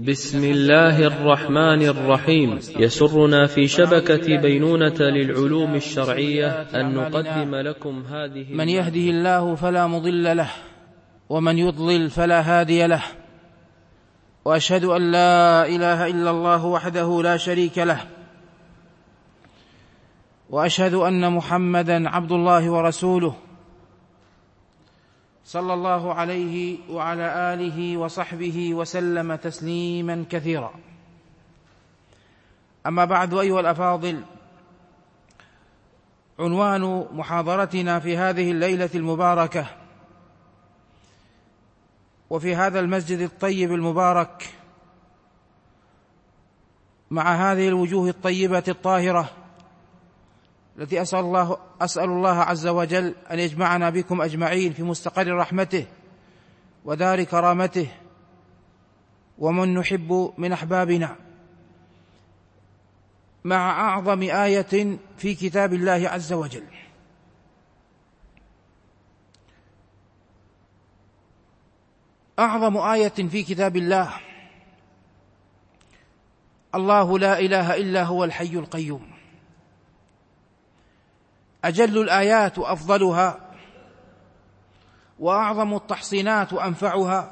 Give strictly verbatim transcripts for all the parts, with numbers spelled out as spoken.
بسم الله الرحمن الرحيم. يسرنا في شبكة بينونة للعلوم الشرعية أن نقدم لكم هذه. من يهده الله فلا مضل له ومن يضلل فلا هادي له، وأشهد أن لا إله إلا الله وحده لا شريك له، وأشهد أن محمدًا عبد الله ورسوله صلى الله عليه وعلى آله وصحبه وسلم تسليما كثيرا. أما بعد، أيها الأفاضل، عنوان محاضرتنا في هذه الليلة المباركة وفي هذا المسجد الطيب المبارك مع هذه الوجوه الطيبة الطاهرة التي أسأل الله, أسأل الله عز وجل أن يجمعنا بكم أجمعين في مستقر رحمته ودار كرامته ومن نحب من أحبابنا، مع أعظم آية في كتاب الله عز وجل. أعظم آية في كتاب الله: الله لا إله إلا هو الحي القيوم. أجل الآيات وأفضلها، وأعظم التحصينات وأنفعها،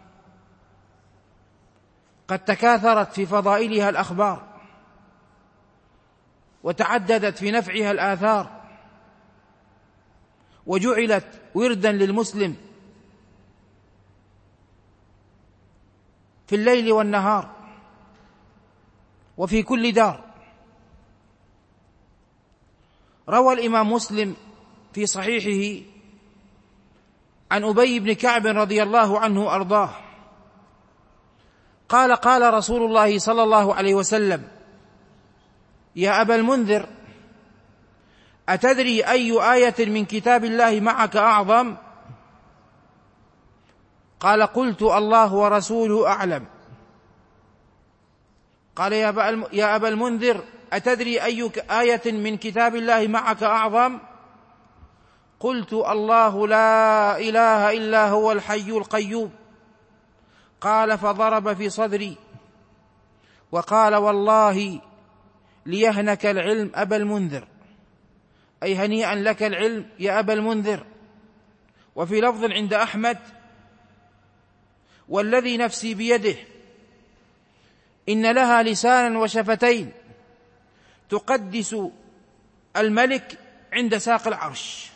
قد تكاثرت في فضائلها الأخبار وتعددت في نفعها الآثار، وجعلت وردا للمسلم في الليل والنهار وفي كل دار. روى الإمام مسلم في صحيحه عن أبي بن كعب رضي الله عنه أرضاه قال: قال رسول الله صلى الله عليه وسلم: يا أبا المنذر، أتدري أي آية من كتاب الله معك أعظم؟ قال: قلت: الله ورسوله أعلم. قال: يا أبا المنذر، أتدري أي آية من كتاب الله معك أعظم؟ قلت: الله لا إله إلا هو الحي القيوم. قال: فضرب في صدري وقال: والله ليهنك العلم أبا المنذر، أي هنيئا لك العلم يا أبا المنذر. وفي لفظ عند أحمد: والذي نفسي بيده إن لها لسانا وشفتين تقدس الملك عند ساق العرش.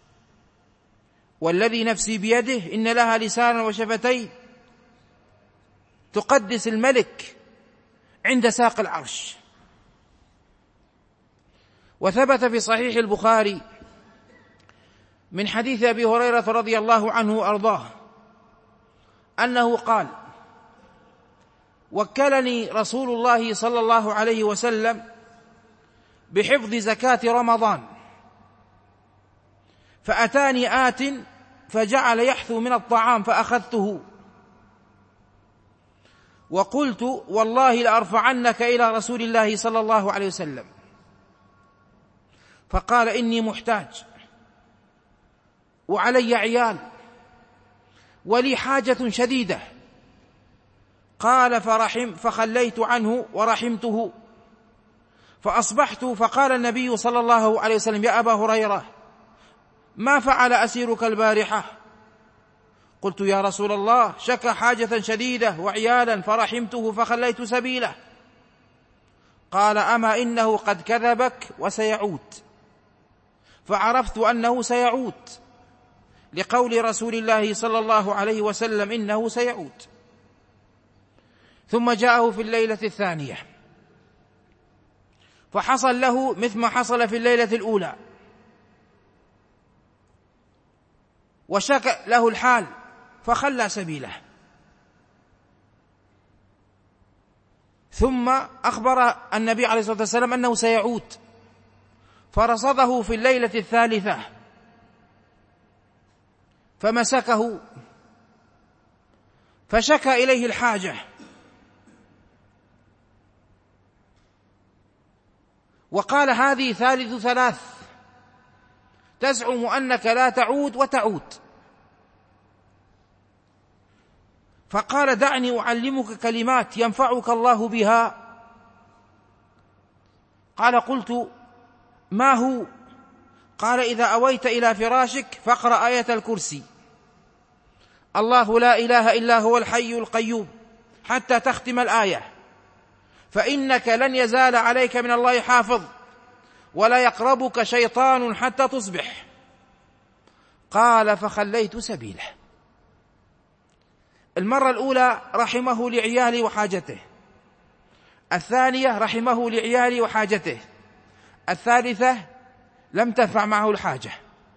والذي نفسي بيده إن لها لسانا وشفتين تقدس الملك عند ساق العرش. وثبت في صحيح البخاري من حديث أبي هريرة رضي الله عنه وأرضاه أنه قال: وكلني رسول الله صلى الله عليه وسلم بحفظ زكاة رمضان، فأتاني آت فجعل يحثو من الطعام فأخذته، وقلت: والله لأرفعنك إلى رسول الله صلى الله عليه وسلم. فقال: إني محتاج وعلي عيال ولي حاجة شديدة. قال: فرحم فخليت عنه ورحمته، فأصبحت فقال النبي صلى الله عليه وسلم: يا أبا هريرة، ما فعل أسيرك البارحة؟ قلت: يا رسول الله، شكى حاجة شديدة وعيالا فرحمته فخليت سبيله. قال: أما إنه قد كذبك وسيعود. فعرفت أنه سيعود لقول رسول الله صلى الله عليه وسلم: إنه سيعود. ثم جاءه في الليلة الثانية فحصل له مثل ما حصل في الليلة الأولى، وشك له الحال فخلى سبيله. ثم أخبر النبي عليه الصلاة والسلام أنه سيعود، فرصده في الليلة الثالثة فمسكه فشكى إليه الحاجة، وقال: هذه ثالث ثلاث، تزعم أنك لا تعود وتعود. فقال دعني أعلمك كلمات ينفعك الله بها. قال قلت ما هو؟ قال إذا أويت إلى فراشك فاقرأ آية الكرسي، الله لا إله إلا هو الحي القيوم، حتى تختم الآية، فإنك لن يزال عليك من الله حافظ ولا يقربك شيطان حتى تصبح. قال فخليت سبيله. المرة الأولى رحمه لعيالي وحاجته، الثانية رحمه لعيالي وحاجته، الثالثة لم تنفع معه الحاجة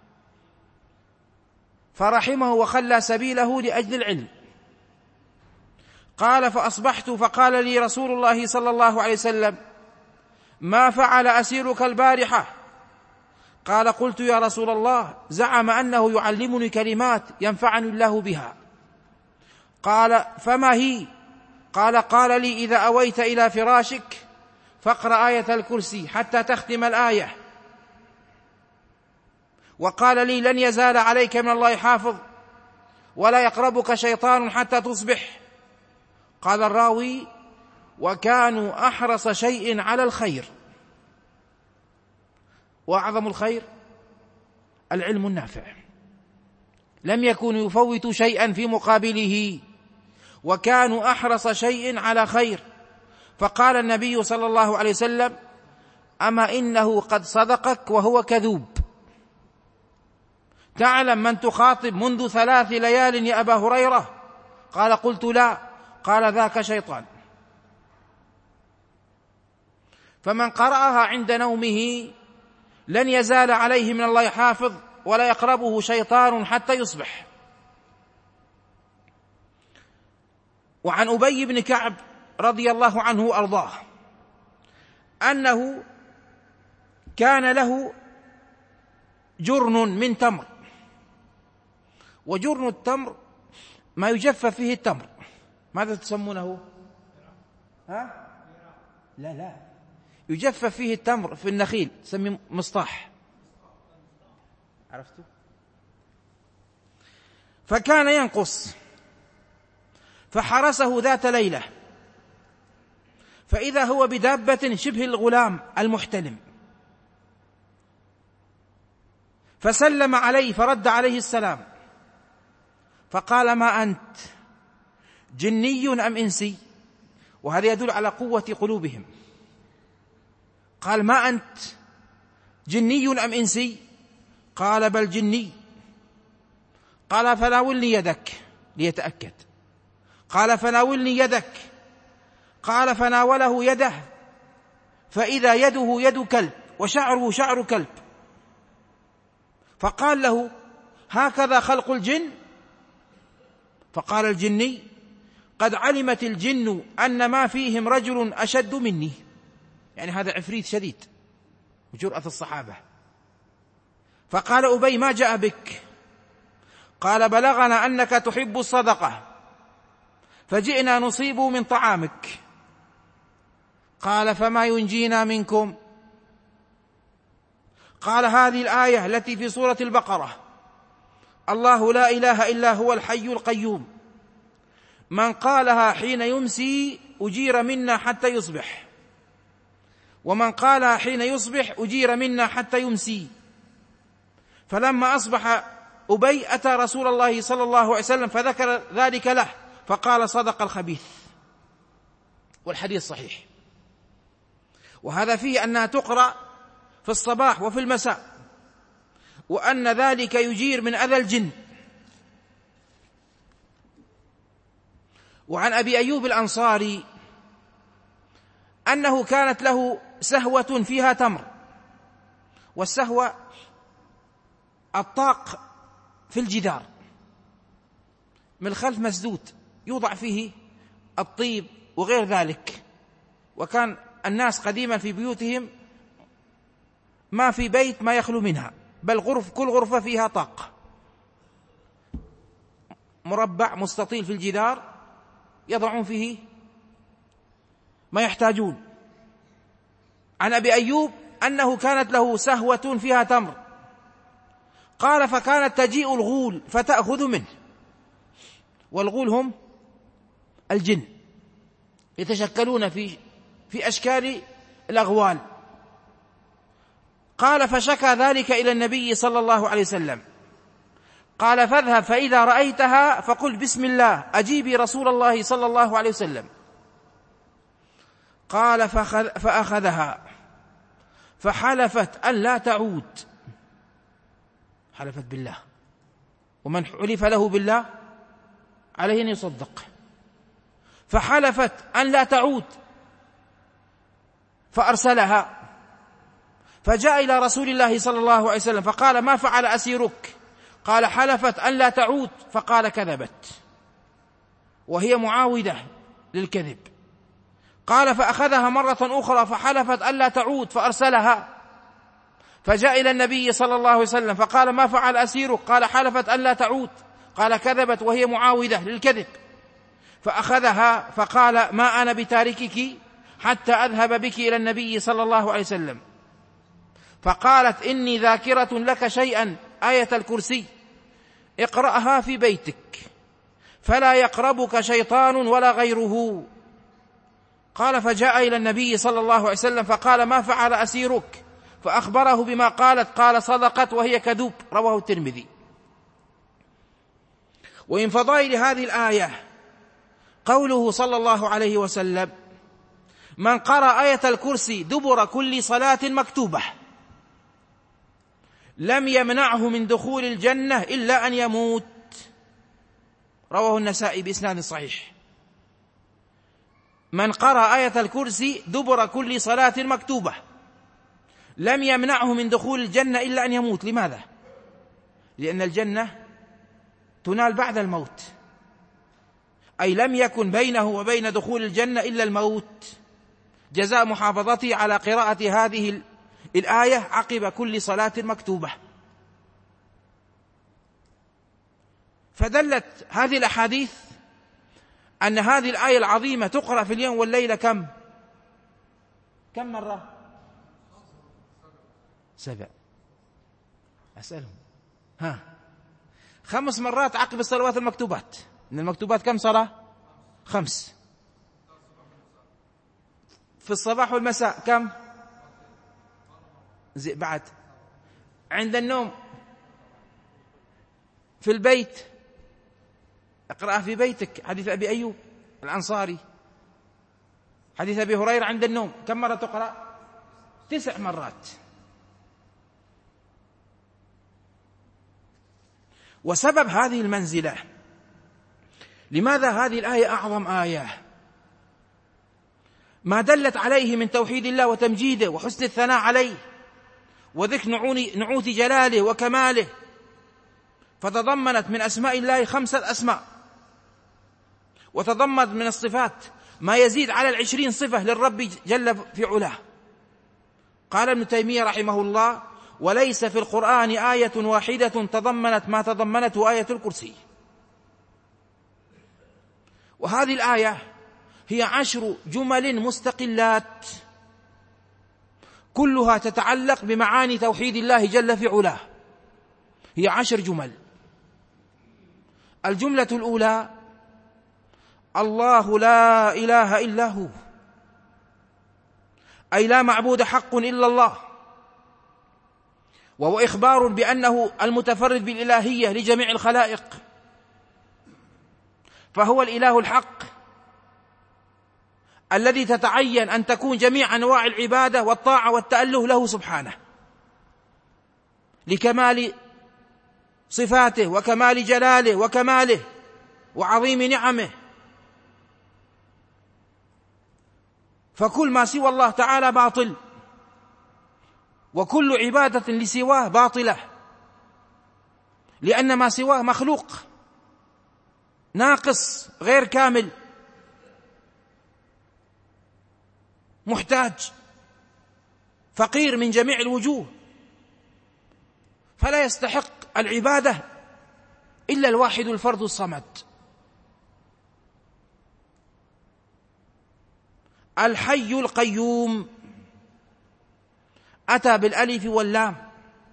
فرحمه وخلى سبيله لأجل العلم. قال فأصبحت فقال لي رسول الله صلى الله عليه وسلم ما فعل أسيرك البارحة؟ قال قلت يا رسول الله زعم أنه يعلمني كلمات ينفعني الله بها. قال فما هي؟ قال قال لي إذا أويت إلى فراشك فاقرأ آية الكرسي حتى تختم الآية، وقال لي لن يزال عليك من الله حافظ ولا يقربك شيطان حتى تصبح. قال الراوي وكانوا أحرص شيء على الخير، وأعظم الخير العلم النافع، لم يكونوا يفوتوا شيئا في مقابله، وكانوا أحرص شيء على خير. فقال النبي صلى الله عليه وسلم أما إنه قد صدقك وهو كذوب، تعلم من تخاطب منذ ثلاث ليال يا أبا هريرة؟ قال قلت لا. قال ذاك شيطان. فمن قرأها عند نومه لن يزال عليه من الله حافظ ولا يقربه شيطان حتى يصبح. وعن أبي بن كعب رضي الله عنه وأرضاه أنه كان له جرن من تمر، وجرن التمر ما يجف فيه التمر، ماذا تسمونه؟ ها؟ لا لا يجف فيه التمر في النخيل، تسميه مصطاح، عرفتوا؟ فكان ينقص، فحرسه ذات ليلة فإذا هو بدابة شبه الغلام المحتلم، فسلم عليه فرد عليه السلام، فقال ما أنت جني أم إنسي؟ وهذا يدل على قوة قلوبهم. قال ما أنت جني أم إنسي؟ قال بل جني. قال فناولني يدك ليتأكد. قال فناولني يدك. قال فناوله يده فإذا يده يد كلب وشعره شعر كلب، فقال له هكذا خلق الجن؟ فقال الجني قد علمت الجن أن ما فيهم رجل أشد مني، يعني هذا عفريت شديد وجرأة الصحابة. فقال أبي ما جاء بك؟ قال بلغنا أنك تحب الصدقة فجئنا نصيب من طعامك. قال فما ينجينا منكم؟ قال هذه الآية التي في سورة البقرة الله لا إله إلا هو الحي القيوم، من قالها حين يمسي أجير منا حتى يصبح، ومن قالها حين يصبح أجير منا حتى يمسي. فلما أصبح أبي أتى رسول الله صلى الله عليه وسلم فذكر ذلك له فقال صدق الخبيث. والحديث صحيح، وهذا فيه أنها تقرأ في الصباح وفي المساء، وأن ذلك يجير من أذى الجن. وعن أبي أيوب الأنصاري أنه كانت له سهوة فيها تمر، والسهوة الطاق في الجدار من الخلف مسدود يوضع فيه الطيب وغير ذلك، وكان الناس قديما في بيوتهم ما في بيت ما يخلو منها، بل غرف كل غرفة فيها طاق مربع مستطيل في الجدار يضعون فيه ما يحتاجون. عن أبي أيوب أنه كانت له سهوة فيها تمر، قال فكانت تجيء الغول فتأخذ منه، والغول هم الجن يتشكلون في في أشكال الأغوال. قال فشكى ذلك إلى النبي صلى الله عليه وسلم، قال فاذهب فإذا رأيتها فقل بسم الله أجيبي رسول الله صلى الله عليه وسلم. قال فأخذها فحلفت أن لا تعود، حلفت بالله، ومن حلف له بالله عليه أن يصدق، فحلفت أن لا تعود فأرسلها، فجاء إلى رسول الله صلى الله عليه وسلم فقال ما فعل أسيرك؟ قال حلفت أن لا تعود، فقال كذبت، وهي معاودة للكذب. قال فأخذها مرة أخرى فحلفت أن لا تعود فأرسلها، فجاء إلى النبي صلى الله عليه وسلم فقال ما فعل أسيرك؟ قال حلفت أن لا تعود، قال كذبت وهي معاودة للكذب. فأخذها فقال ما أنا بتاركك حتى أذهب بك إلى النبي صلى الله عليه وسلم. فقالت إني ذاكرة لك شيئا، آية الكرسي، اقرأها في بيتك فلا يقربك شيطان ولا غيره. قال فجاء إلى النبي صلى الله عليه وسلم فقال ما فعل أسيرك؟ فأخبره بما قالت، قال صدقت وهي كذوب، رواه الترمذي. ومن فضائل هذه الآية قوله صلى الله عليه وسلم من قرأ آية الكرسي دبر كل صلاة مكتوبة لم يمنعه من دخول الجنة إلا أن يموت، رواه النسائي بإسناد صحيح. من قرأ آية الكرسي دبر كل صلاة مكتوبة لم يمنعه من دخول الجنة إلا أن يموت. لماذا؟ لأن الجنة تنال بعد الموت، أي لم يكن بينه وبين دخول الجنة إلا الموت، جزاء محافظته على قراءة هذه الآية عقب كل صلاة مكتوبة. فدلت هذه الأحاديث أن هذه الآية العظيمة تقرأ في اليوم والليلة كم كم مرة؟ سبع. أسألهم ها خمس مرات عقب الصلوات المكتوبات. من المكتوبات كم صلاة؟ خمس. في الصباح والمساء كم؟ زي بعد عند النوم في البيت اقرأها في بيتك، حديث أبي أيوب الأنصاري. حديث أبي هريرة عند النوم كم مرة تقرأ؟ تسع مرات. وسبب هذه المنزلة، لماذا هذه الآية أعظم آية؟ ما دلت عليه من توحيد الله وتمجيده وحسن الثناء عليه وذكر نعوت جلاله وكماله، فتضمنت من أسماء الله خمسة أسماء، وتضمنت من الصفات ما يزيد على العشرين صفة للرب جل في علاه. قال ابن تيمية رحمه الله وليس في القرآن آية واحدة تضمنت ما تضمنته آية الكرسي. وهذه الآية هي عشر جمل مستقلات كلها تتعلق بمعاني توحيد الله جل في علاه. هي عشر جمل. الجملة الأولى الله لا إله إلا هو، أي لا معبود حق إلا الله، وهو إخبار بأنه المتفرد بالإلهية لجميع الخلائق، فهو الإله الحق الذي تتعين أن تكون جميع أنواع العبادة والطاعة والتأله له سبحانه لكمال صفاته وكمال جلاله وكماله وعظيم نعمه. فكل ما سوى الله تعالى باطل، وكل عبادة لسواه باطلة، لأن ما سواه مخلوق ناقص غير كامل محتاج فقير من جميع الوجوه، فلا يستحق العبادة إلا الواحد الفرد الصمد. الحي القيوم أتى بالألف واللام،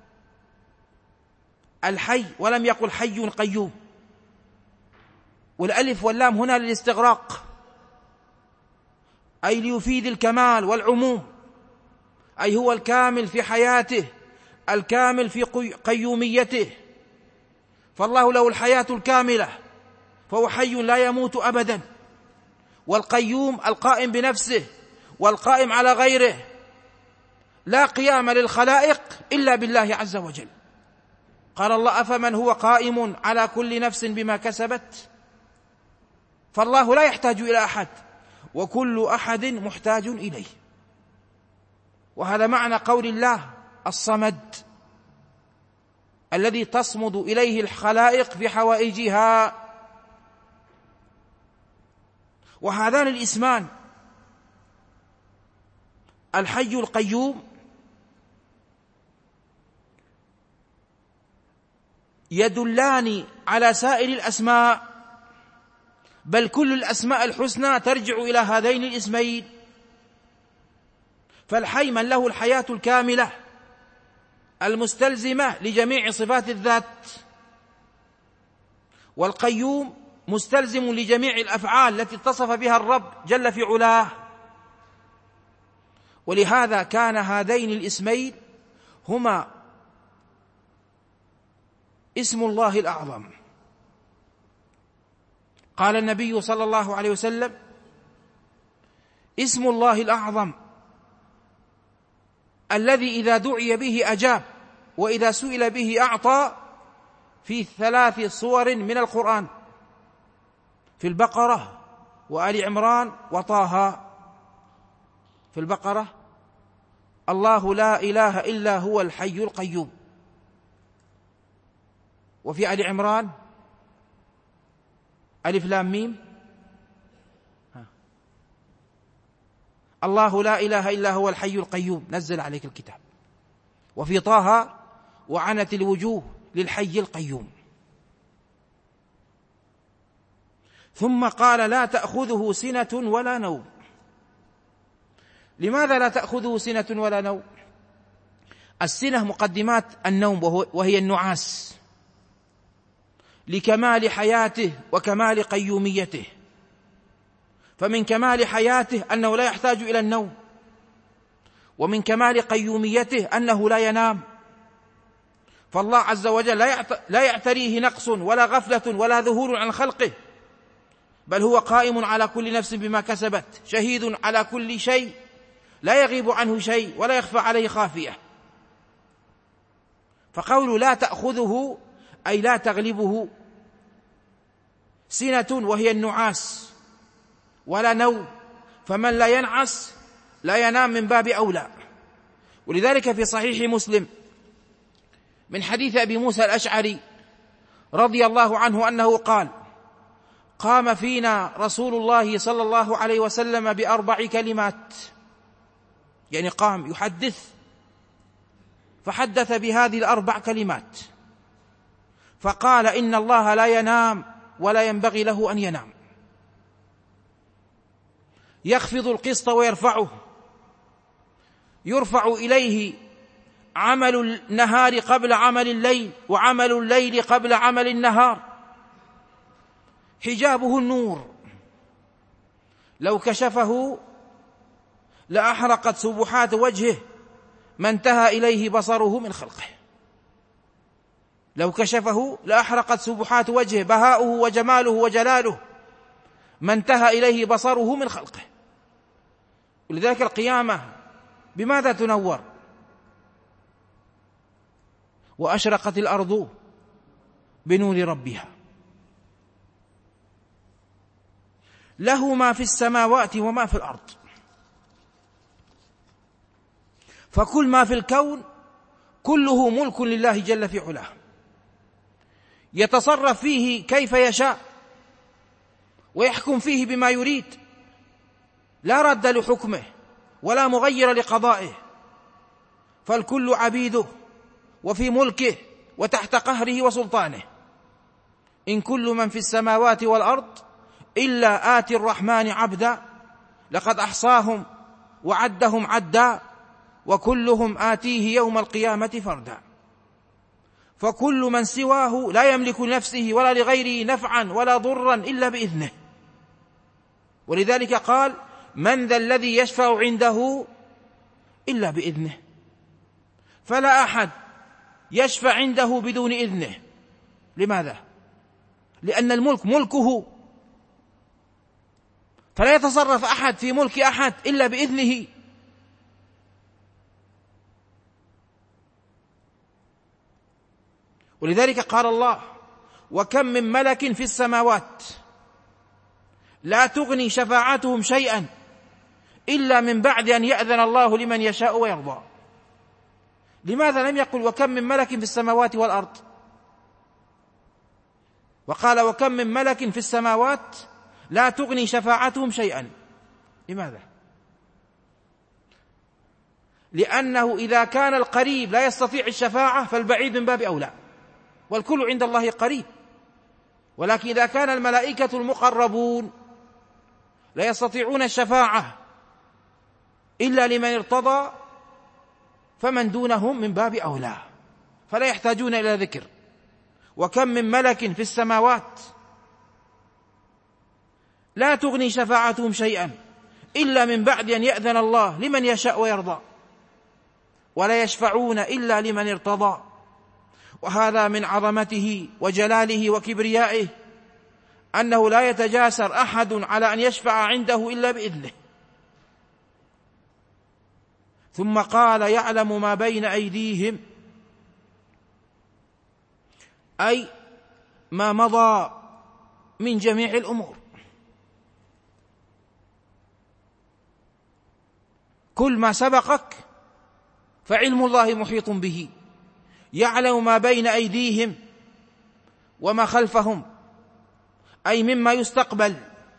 الحي ولم يقل حي قيوم، والألف واللام هنا للاستغراق، أي ليفيد الكمال والعموم، أي هو الكامل في حياته، الكامل في قيوميته، فالله له الحياة الكاملة فهو حي لا يموت أبدا، والقيوم القائم بنفسه والقائم على غيره، لا قيام للخلائق إلا بالله عز وجل. قال الله: أفمن هو قائم على كل نفس بما كسبت. فالله لا يحتاج إلى أحد، وكل أحد محتاج إليه. وهذا معنى قول الله الصمد، الذي تصمد إليه الخلائق في حوائجها. وهذان الاسمان الحي القيوم يدلان على سائر الأسماء، بل كل الأسماء الحسنى ترجع إلى هذين الاسمين. فالحي من له الحياة الكاملة المستلزمة لجميع صفات الذات، والقيوم مستلزم لجميع الأفعال التي اتصف بها الرب جل في علاه. ولهذا كان هذين الاسمين هما اسم الله الأعظم. قال النبي صلى الله عليه وسلم: اسم الله الأعظم الذي إذا دعي به أجاب، وإذا سئل به أعطى، في ثلاث صور من القرآن: في البقرة وآل عمران وطه. في البقرة: الله لا إله إلا هو الحي القيوم. وفي آل عمران: ألف لام ميم، الله لا إله إلا هو الحي القيوم نزل عليك الكتاب. وفي طه: وعنت الوجوه للحي القيوم. ثم قال: لا تأخذه سنة ولا نوم. لماذا لا تأخذه سنة ولا نوم؟ السنة مقدمات النوم، وهي النعاس، لكمال حياته وكمال قيوميته. فمن كمال حياته أنه لا يحتاج إلى النوم، ومن كمال قيوميته أنه لا ينام. فالله عز وجل لا يعتريه نقص ولا غفلة ولا ذهول عن خلقه، بل هو قائم على كل نفس بما كسبت، شهيد على كل شيء، لا يغيب عنه شيء ولا يخفى عليه خافية. فقول لا تأخذه أي لا تغلبه سنة، وهي النعاس، ولا نوم، فمن لا ينعس لا ينام من باب أولى. ولذلك في صحيح مسلم من حديث أبي موسى الأشعري رضي الله عنه أنه قال: قام فينا رسول الله صلى الله عليه وسلم بأربع كلمات، يعني قام يحدث فحدث بهذه الأربع كلمات، فقال: إن الله لا ينام ولا ينبغي له أن ينام، يخفض القسط ويرفعه، يرفع إليه عمل النهار قبل عمل الليل، وعمل الليل قبل عمل النهار، حجابه النور، لو كشفه لأحرقت سبحات وجهه ما انتهى إليه بصره من خلقه. لو كشفه لأحرقت سبحات وجهه، بهاؤه وجماله وجلاله، ما انتهى إليه بصره من خلقه. ولذلك القيامة بماذا تنور؟ وأشرقت الأرض بنور ربها. له ما في السماوات وما في الأرض، فكل ما في الكون كله ملك لله جل في علاه، يتصرف فيه كيف يشاء ويحكم فيه بما يريد، لا رد لحكمه ولا مغير لقضائه، فالكل عبيده وفي ملكه وتحت قهره وسلطانه. إن كل من في السماوات والأرض إلا آتي الرحمن عبدا، لقد أحصاهم وعدهم عدا، وكلهم آتيه يوم القيامة فردا. فكل من سواه لا يملك لنفسه ولا لغيره نفعا ولا ضرا إلا بإذنه. ولذلك قال: من ذا الذي يشفع عنده إلا بإذنه، فلا أحد يشفع عنده بدون إذنه. لماذا؟ لأن الملك ملكه، فلا يتصرف أحد في ملك أحد إلا بإذنه. ولذلك قال الله: وكم من ملك في السماوات لا تغني شفاعتهم شيئا إلا من بعد أن يأذن الله لمن يشاء ويرضى. لماذا لم يقل وكم من ملك في السماوات والأرض، وقال وكم من ملك في السماوات لا تغني شفاعتهم شيئا؟ لماذا؟ لأنه إذا كان القريب لا يستطيع الشفاعة فالبعيد من باب أولى، والكل عند الله قريب. ولكن إذا كان الملائكة المقربون لا يستطيعون الشفاعة إلا لمن ارتضى، فمن دونهم من باب أولى، فلا يحتاجون إلى ذكر. وكم من ملك في السماوات لا تغني شفاعتهم شيئا إلا من بعد أن يأذن الله لمن يشاء ويرضى، ولا يشفعون إلا لمن ارتضى. وهذا من عظمته وجلاله وكبريائه أنه لا يتجاسر أحد على أن يشفع عنده إلا بإذنه. ثم قال: يعلم ما بين أيديهم، أي ما مضى من جميع الأمور. كل ما سبقك فعلم الله محيط به، يعلم ما بين أيديهم وما خلفهم، أي مما يستقبل.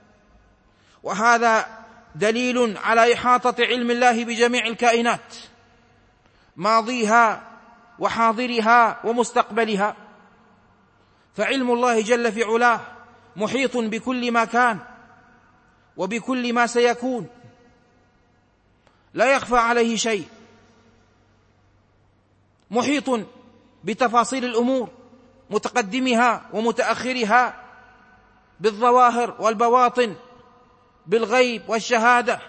وهذا دليل على إحاطة علم الله بجميع الكائنات، ماضيها وحاضرها ومستقبلها. فعلم الله جل في علاه محيط بكل ما كان وبكل ما سيكون، لا يخفى عليه شيء، محيط بتفاصيل الأمور، متقدمها ومتأخرها، بالظواهر والبواطن، بالغيب والشهادة.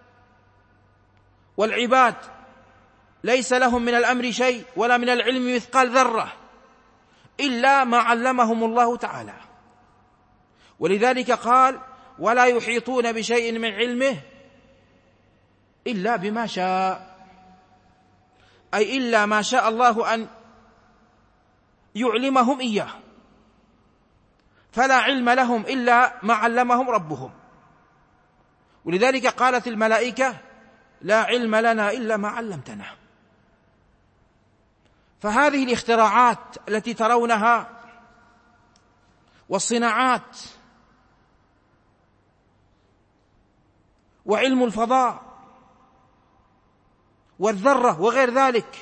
والعباد ليس لهم من الأمر شيء ولا من العلم مثقال ذرة إلا ما علمهم الله تعالى. ولذلك قال: ولا يحيطون بشيء من علمه إلا بما شاء، أي إلا ما شاء الله أن يعلمهم إياه، فلا علم لهم إلا ما علمهم ربهم. ولذلك قالت الملائكة: لا علم لنا إلا ما علمتنا. فهذه الاختراعات التي ترونها والصناعات وعلم الفضاء والذرة وغير ذلك،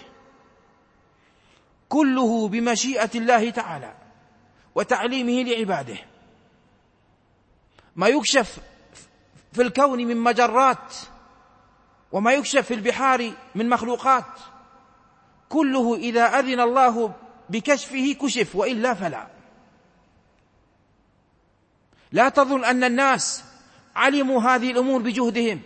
كله بمشيئة الله تعالى وتعليمه لعباده. ما يكشف في الكون من مجرات وما يكشف في البحار من مخلوقات، كله إذا أذن الله بكشفه كشف، وإلا فلا. لا تظن أن الناس علموا هذه الأمور بجهدهم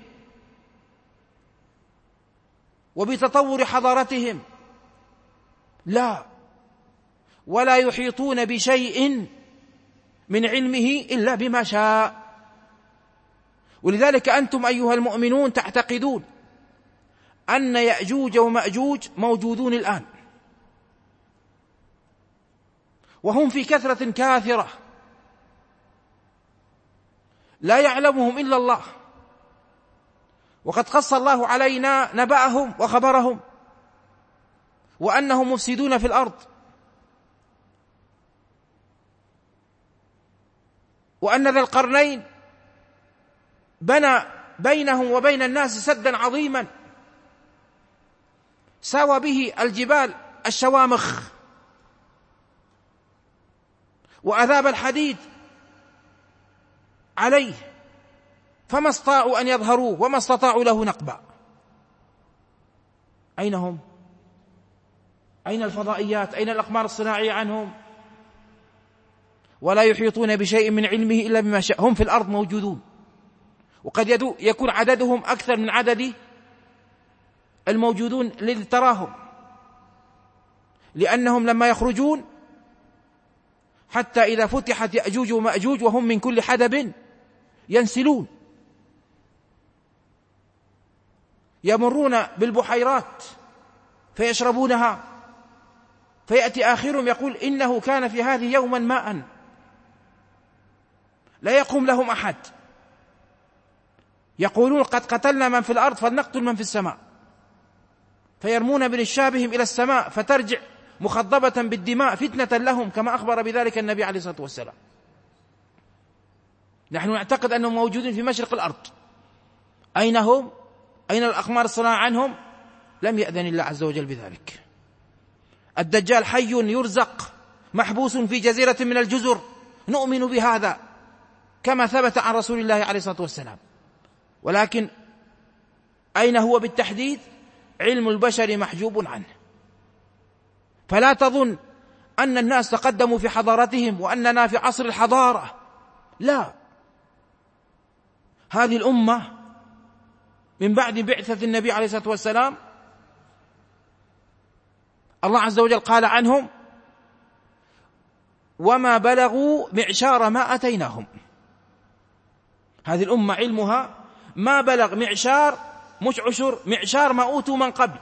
وبتطور حضارتهم، لا، ولا يحيطون بشيء من علمه إلا بما شاء. ولذلك أنتم أيها المؤمنون تعتقدون أن يأجوج ومأجوج موجودون الآن، وهم في كثرة كاثرة لا يعلمهم إلا الله، وقد قص الله علينا نبأهم وخبرهم وأنهم مفسدون في الأرض، وأن ذا القرنين بنى بينهم وبين الناس سدا عظيما ساوى به الجبال الشوامخ، وأذاب الحديد عليه، فما استطاعوا أن يظهروه وما استطاعوا له نقبا. أين هم؟ أين الفضائيات؟ أين الأقمار الصناعية عنهم؟ ولا يحيطون بشيء من علمه إلا بما شاء. هم في الأرض موجودون، وقد يكون عددهم أكثر من عدد الموجودون الذي تراهم، لأنهم لما يخرجون حتى إذا فتحت يأجوج ومأجوج وهم من كل حدب ينسلون، يمرون بالبحيرات فيشربونها، فيأتي آخرهم يقول إنه كان في هذه يوما ماء لا يقوم لهم أحد، يقولون قد قتلنا من في الأرض فلنقتل من في السماء، فيرمون بنشابهم إلى السماء فترجع مخضبة بالدماء فتنة لهم، كما أخبر بذلك النبي عليه الصلاة والسلام. نحن نعتقد أنهم موجودين في مشرق الأرض، أين هم؟ أين الأقمار الصناعة عنهم؟ لم يأذن الله عز وجل بذلك. الدجال حي يرزق محبوس في جزيرة من الجزر، نؤمن بهذا كما ثبت عن رسول الله عليه الصلاة والسلام، ولكن أين هو بالتحديد؟ علم البشر محجوب عنه. فلا تظن أن الناس تقدموا في حضارتهم وأننا في عصر الحضارة، لا، هذه الأمة من بعد بعثة النبي عليه الصلاة والسلام الله عز وجل قال عنهم وما بلغوا معشار ما أتيناهم. هذه الأمة علمها ما بلغ معشار، مش عشر، معشار ما أوتوا من قبل.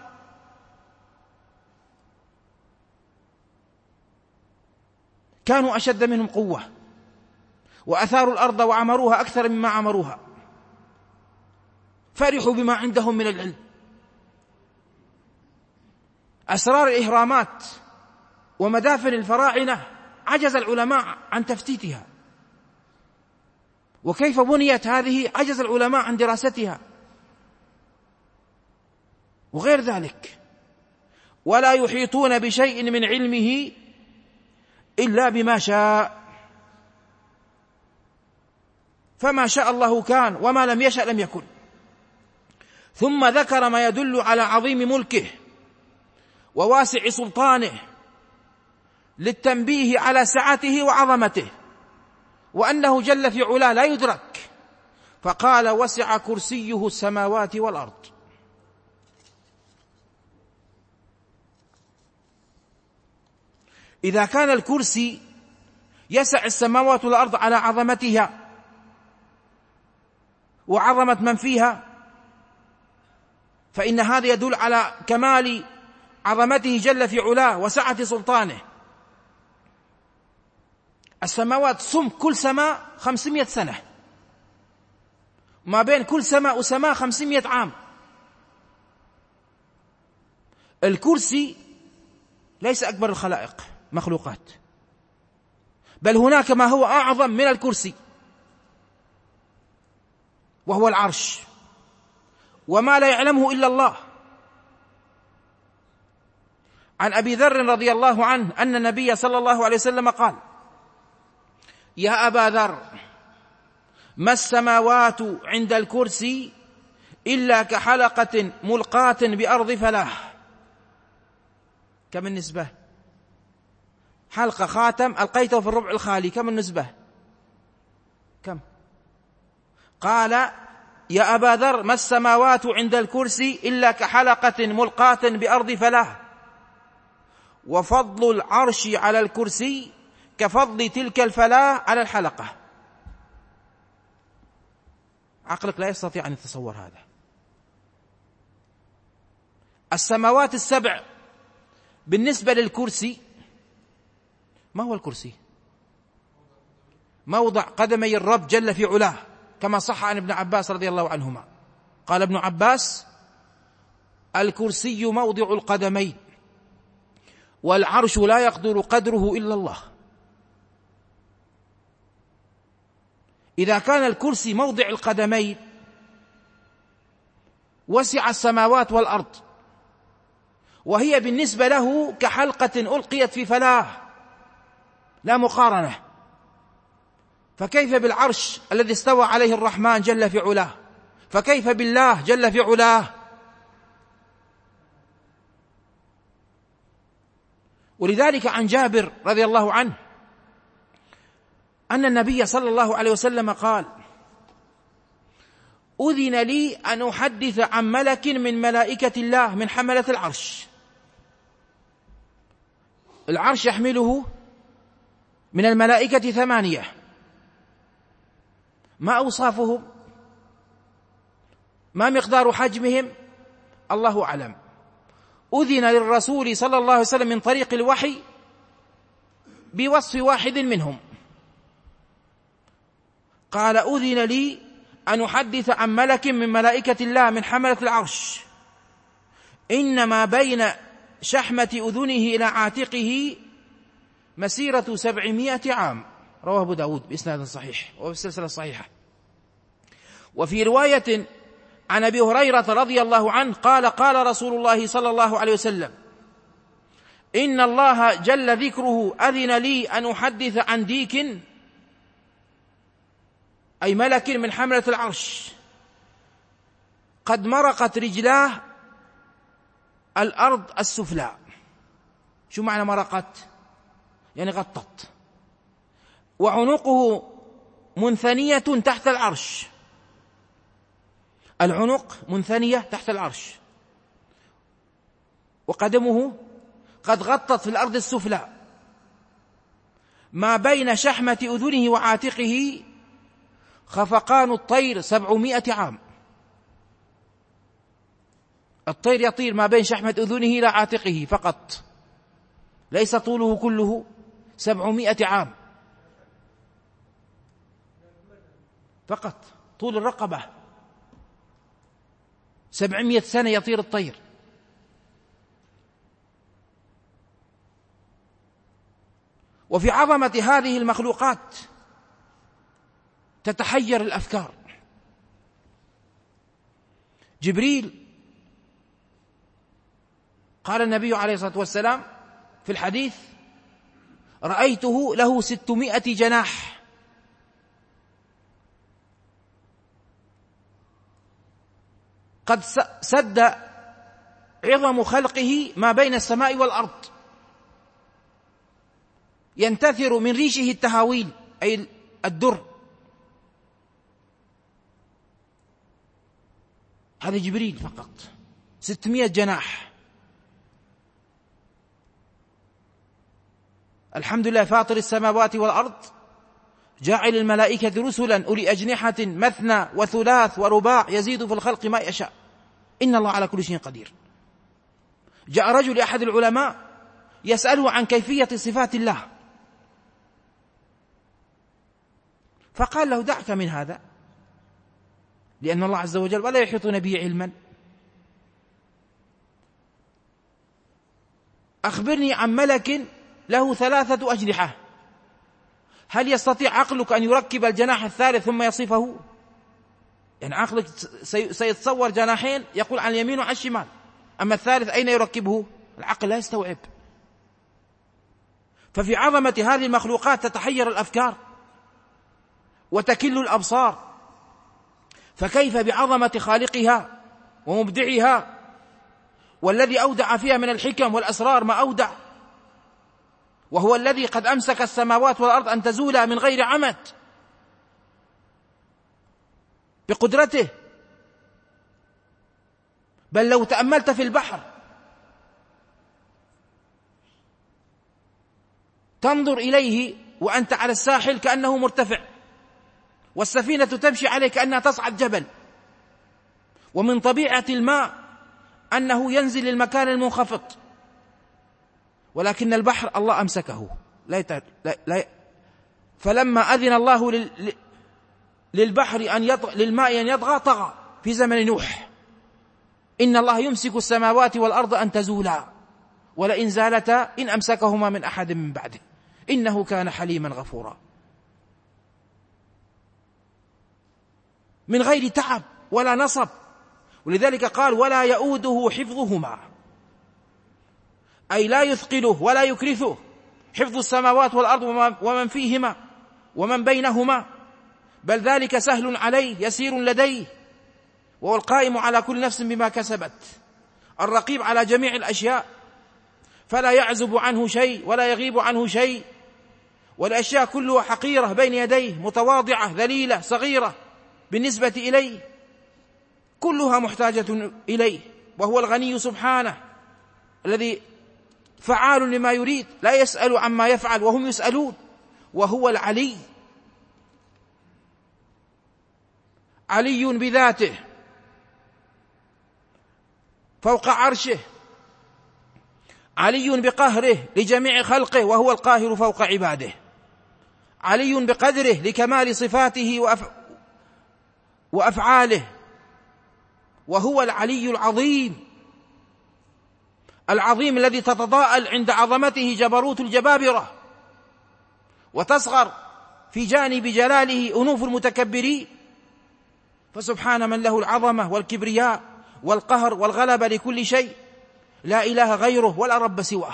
كانوا أشد منهم قوة وأثاروا الأرض وعمروها أكثر مما عمروها، فرحوا بما عندهم من العلم. أسرار الإهرامات ومدافن الفراعنة عجز العلماء عن تفتيتها، وكيف بنيت هذه عجز العلماء عن دراستها، وغير ذلك. ولا يحيطون بشيء من علمه إلا بما شاء، فما شاء الله كان وما لم يشأ لم يكن. ثم ذكر ما يدل على عظيم ملكه وواسع سلطانه للتنبيه على سعته وعظمته، وأنه جل في علاه لا يدرك، فقال وسع كرسيه السماوات والأرض. إذا كان الكرسي يسع السماوات والأرض على عظمتها وعظمة من فيها، فإن هذا يدل على كمال عظمته جل في علاه وسعة سلطانه. السماوات سمك كل سماء خمسمائة سنة، ما بين كل سماء وسماء خمسمائة عام. الكرسي ليس أكبر الخلائق مخلوقات، بل هناك ما هو أعظم من الكرسي وهو العرش، وما لا يعلمه إلا الله. عن أبي ذر رضي الله عنه أن النبي صلى الله عليه وسلم قال يا أبا ذر ما السماوات عند الكرسي إلا كحلقة ملقاة بأرض فلاه. كم النسبة؟ حلقة خاتم ألقيته في الربع الخالي، كم النسبة؟ كم؟ قال يا أبا ذر ما السماوات عند الكرسي إلا كحلقة ملقاة بأرض فلاه، وفضل العرش على الكرسي كفضل تلك الفلاة على الحلقة. عقلك لا يستطيع أن يتصور هذا. السماوات السبع بالنسبة للكرسي، ما هو الكرسي؟ موضع قدمي الرب جل في علاه، كما صح عن ابن عباس رضي الله عنهما. قال ابن عباس الكرسي موضع القدمين والعرش لا يقدر قدره إلا الله. إذا كان الكرسي موضع القدمين وسع السماوات والأرض، وهي بالنسبة له كحلقة ألقيت في فلاه لا مقارنة، فكيف بالعرش الذي استوى عليه الرحمن جل في علاه؟ فكيف بالله جل في علاه؟ ولذلك عن جابر رضي الله عنه أن النبي صلى الله عليه وسلم قال أذن لي أن أحدث عن ملك من ملائكة الله من حملة العرش. العرش يحمله من الملائكة ثمانية، ما أوصافهم؟ ما مقدار حجمهم؟ الله أعلم. أذن للرسول صلى الله عليه وسلم من طريق الوحي بوصف واحد منهم، قال أذن لي أن أحدث عن ملك من ملائكة الله من حملة العرش إنما بين شحمة أذنه إلى عاتقه مسيرة سبعمائة عام، رواه أبو داود بإسناد صحيح وبالسلسلة الصحيحة. وفي رواية عن أبي هريرة رضي الله عنه قال قال رسول الله صلى الله عليه وسلم إن الله جل ذكره أذن لي أن أحدث عن ديك، أي ملك من حملة العرش، قد مرقت رجلاه الأرض السفلى. شو معنى مرقت؟ يعني غطت. وعنقه منثنية تحت العرش، العنق منثنية تحت العرش، وقدمه قد غطت في الأرض السفلى، ما بين شحمة أذنه وعاتقه خفقان الطير سبعمائة عام. الطير يطير ما بين شحمة أذنه إلى عاتقه فقط، ليس طوله كله سبعمائة عام فقط، طول الرقبة سبعمائة سنة يطير الطير. وفي عظمة هذه المخلوقات تتحير الأفكار. جبريل قال النبي عليه الصلاة والسلام في الحديث رأيته له ستمائة جناح، قد سد عظم خلقه ما بين السماء والأرض، ينتثر من ريشه التهاويل أي الدر. هذا جبريل فقط، ستمائة جناح. الحمد لله فاطر السماوات والأرض جاعل الملائكة رسلا أولي أجنحة مثنى وثلاث ورباع يزيد في الخلق ما يشاء إن الله على كل شيء قدير. جاء رجل أحد العلماء يسأله عن كيفية صفات الله، فقال له دعك من هذا، لأن الله عز وجل ولا يحيطون به علما، أخبرني عن ملك له ثلاثة أجنحة، هل يستطيع عقلك أن يركب الجناح الثالث ثم يصفه؟ يعني عقلك سيتصور جناحين يقول عن اليمين وعن الشمال، أما الثالث أين يركبه؟ العقل لا يستوعب. ففي عظمة هذه المخلوقات تتحير الأفكار وتكل الأبصار، فكيف بعظمة خالقها ومبدعها والذي أودع فيها من الحكم والأسرار ما أودع، وهو الذي قد أمسك السماوات والأرض أن تزولا من غير عمد بقدرته. بل لو تأملت في البحر تنظر إليه وأنت على الساحل كأنه مرتفع، والسفينة تمشي عليه كأنها تصعد جبل، ومن طبيعة الماء أنه ينزل للمكان المنخفض، ولكن البحر الله أمسكه لا يتع... لا... لا... فلما أذن الله لل... للبحر أن يطغى، للماء أن يطغى طغى في زمن نوح. إن الله يمسك السماوات والأرض أن تزولا ولئن زالتا إن أمسكهما من أحد من بعده إنه كان حليما غفورا، من غير تعب ولا نصب. ولذلك قال ولا يؤوده حفظهما، أي لا يثقله ولا يكرثه حفظ السماوات والأرض ومن فيهما ومن بينهما، بل ذلك سهل عليه يسير لديه، وهو القائم على كل نفس بما كسبت، الرقيب على جميع الأشياء، فلا يعزب عنه شيء ولا يغيب عنه شيء، والأشياء كلها حقيرة بين يديه، متواضعة ذليلة صغيرة بالنسبة إليه، كلها محتاجة إليه، وهو الغني سبحانه الذي فعال لما يريد، لا يسأل عما يفعل وهم يسألون، وهو العلي، علي بذاته فوق عرشه، علي بقهره لجميع خلقه وهو القاهر فوق عباده، علي بقدره لكمال صفاته وأف... وأفعاله، وهو العلي العظيم، العظيم الذي تتضاءل عند عظمته جبروت الجبابرة، وتصغر في جانب جلاله أنوف المتكبرين. فسبحان من له العظمة والكبرياء والقهر والغلبة لكل شيء، لا إله غيره ولا رب سواه.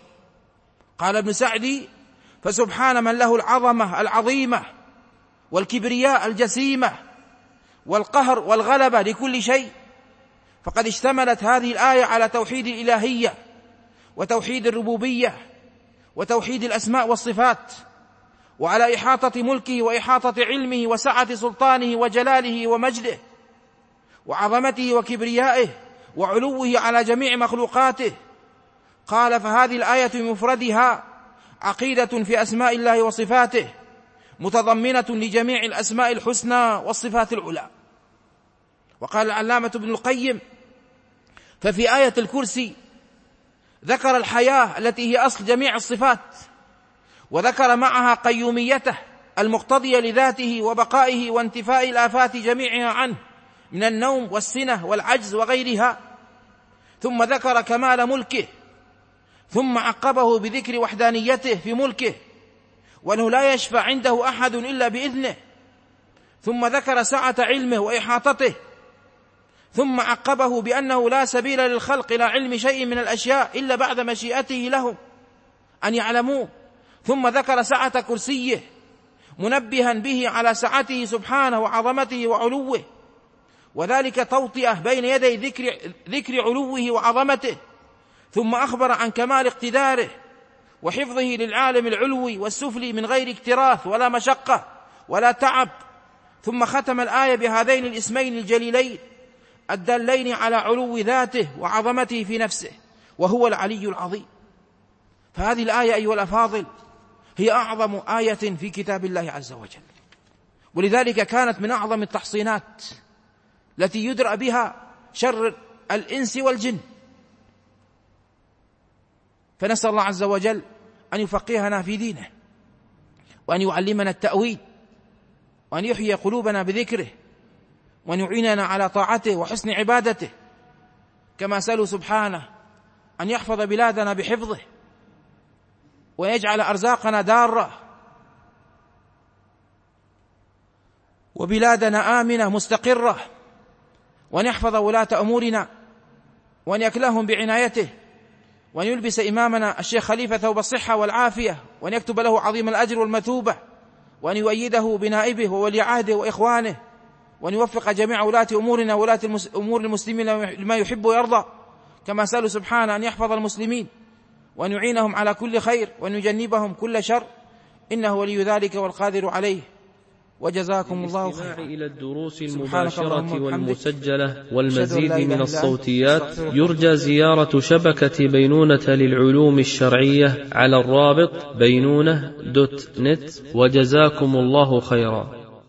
قال ابن سعدي: فسبحان من له العظمة العظيمة والكبرياء الجسيمة والقهر والغلبة لكل شيء. فقد اشتملت هذه الآية على توحيد الإلهية وتوحيد الربوبية وتوحيد الأسماء والصفات، وعلى إحاطة ملكه وإحاطة علمه وسعة سلطانه وجلاله ومجده وعظمته وكبريائه وعلوه على جميع مخلوقاته. قال: فهذه الآية بمفردها عقيدة في أسماء الله وصفاته، متضمنة لجميع الأسماء الحسنى والصفات العلى. وقال العلامة ابن القيم: ففي آية الكرسي ذكر الحياة التي هي أصل جميع الصفات، وذكر معها قيوميته المقتضية لذاته وبقائه وانتفاء الآفات جميعها عنه من النوم والسنة والعجز وغيرها، ثم ذكر كمال ملكه، ثم عقبه بذكر وحدانيته في ملكه وأنه لا يشفع عنده أحد إلا بإذنه، ثم ذكر سعة علمه وإحاطته، ثم عقبه بأنه لا سبيل للخلق إلى علم شيء من الأشياء إلا بعد مشيئته لهم أن يعلموه، ثم ذكر سعة كرسيه منبها به على سعته سبحانه وعظمته وعلوه، وذلك توطئة بين يدي ذكر, ذكر علوه وعظمته، ثم أخبر عن كمال اقتداره وحفظه للعالم العلوي والسفلي من غير اكتراث ولا مشقة ولا تعب، ثم ختم الآية بهذين الاسمين الجليلين الدالين على علو ذاته وعظمته في نفسه، وهو العلي العظيم. فهذه الآية أيها الأفاضل هي أعظم آية في كتاب الله عز وجل، ولذلك كانت من أعظم التحصينات التي يدرأ بها شر الإنس والجن. فنسأل الله عز وجل أن يفقهنا في دينه، وأن يعلمنا التأويل، وأن يحيي قلوبنا بذكره، وأن يعيننا على طاعته وحسن عبادته، كما سألوا سبحانه أن يحفظ بلادنا بحفظه، ويجعل أرزاقنا دارة، وبلادنا آمنة مستقرة، وأن يحفظ ولاة أمورنا، وأن يكلهم بعنايته، وأن يلبس إمامنا الشيخ خليفة ثوب الصحة والعافية، وأن يكتب له عظيم الأجر والمثوبة، وأن يؤيده بنائبه وولي عهده وإخوانه، وأن يوفق جميع ولاة أمورنا ولاة أمور المسلمين لما يحب ويرضى، كما سألوا سبحانه أن يحفظ المسلمين وأن يعينهم على كل خير وأن يجنبهم كل شر، إنه ولي ذلك والقادر عليه. وجزاكم الله خيرا. إلى الدروس المباشرة والمسجلة والمزيد من الصوتيات يرجى زيارة شبكة بينونة للعلوم الشرعية على الرابط بينونة دوت نت. وجزاكم الله خيرا.